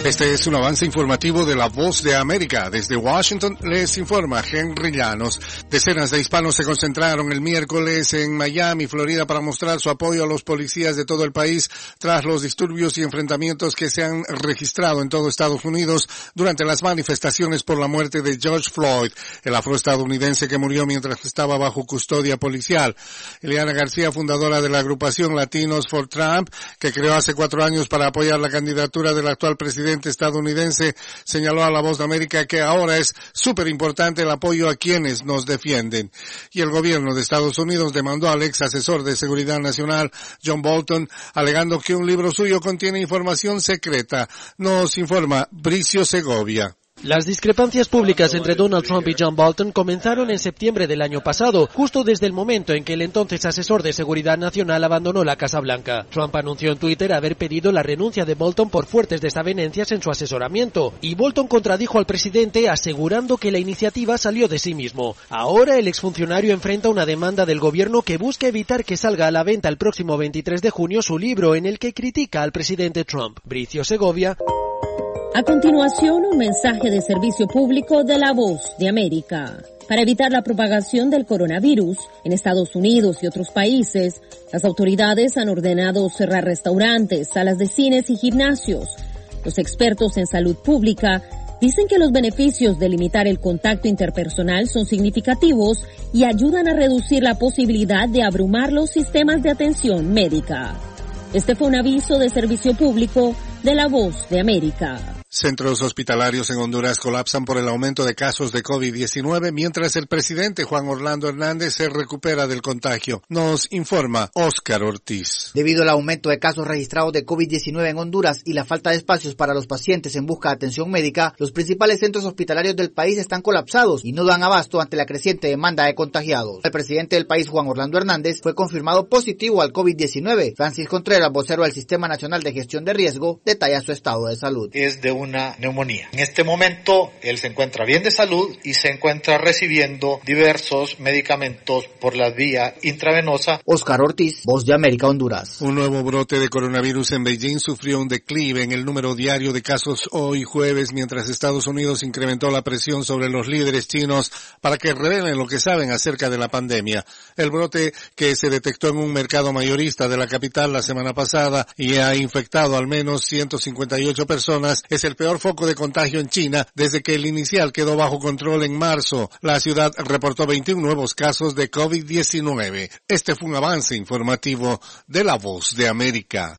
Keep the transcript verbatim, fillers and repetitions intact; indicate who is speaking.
Speaker 1: Este es un avance informativo de La Voz de América. Desde Washington les informa Henry Llanos. Decenas de hispanos se concentraron el miércoles en Miami, Florida, para mostrar su apoyo a los policías de todo el país tras los disturbios y enfrentamientos que se han registrado en todo Estados Unidos durante las manifestaciones por la muerte de George Floyd, el afroestadounidense que murió mientras estaba bajo custodia policial. Eliana García, fundadora de la agrupación Latinos for Trump, que creó hace cuatro años para apoyar la candidatura del actual presidente estadounidense, señaló a La Voz de América que ahora es súper importante el apoyo a quienes nos defienden. Y el gobierno de Estados Unidos demandó al ex asesor de seguridad nacional, John Bolton, alegando que un libro suyo contiene información secreta. Nos informa Bricio Segovia.
Speaker 2: Las discrepancias públicas entre Donald Trump y John Bolton comenzaron en septiembre del año pasado, justo desde el momento en que el entonces asesor de seguridad nacional abandonó la Casa Blanca. Trump anunció en Twitter haber pedido la renuncia de Bolton por fuertes desavenencias en su asesoramiento, y Bolton contradijo al presidente asegurando que la iniciativa salió de sí mismo. Ahora el exfuncionario enfrenta una demanda del gobierno que busca evitar que salga a la venta el próximo veintitrés de junio su libro en el que critica al presidente Trump. Bricio Segovia.
Speaker 3: A continuación, un mensaje de servicio público de La Voz de América. Para evitar la propagación del coronavirus en Estados Unidos y otros países, las autoridades han ordenado cerrar restaurantes, salas de cines y gimnasios. Los expertos en salud pública dicen que los beneficios de limitar el contacto interpersonal son significativos y ayudan a reducir la posibilidad de abrumar los sistemas de atención médica. Este fue un aviso de servicio público de La Voz de América.
Speaker 1: Centros hospitalarios en Honduras colapsan por el aumento de casos de COVID diecinueve, mientras el presidente Juan Orlando Hernández se recupera del contagio. Nos informa Óscar Ortiz.
Speaker 4: Debido al aumento de casos registrados de COVID diecinueve en Honduras y la falta de espacios para los pacientes en busca de atención médica, los principales centros hospitalarios del país están colapsados y no dan abasto ante la creciente demanda de contagiados. El presidente del país, Juan Orlando Hernández, fue confirmado positivo al COVID diecinueve. Francis Contreras, vocero del Sistema Nacional de Gestión de Riesgo, detalla su estado de salud.
Speaker 5: Es de una neumonía. En este momento él se encuentra bien de salud y se encuentra recibiendo diversos medicamentos por la vía intravenosa.
Speaker 4: Óscar Ortiz, Voz de América, Honduras.
Speaker 1: Un nuevo brote de coronavirus en Beijing sufrió un declive en el número diario de casos hoy jueves, mientras Estados Unidos incrementó la presión sobre los líderes chinos para que revelen lo que saben acerca de la pandemia. El brote, que se detectó en un mercado mayorista de la capital la semana pasada y ha infectado al menos ciento cincuenta y ocho personas, es el peor foco de contagio en China desde que el inicial quedó bajo control en marzo. La ciudad reportó veintiún nuevos casos de COVID diecinueve. Este fue un avance informativo de La Voz de América.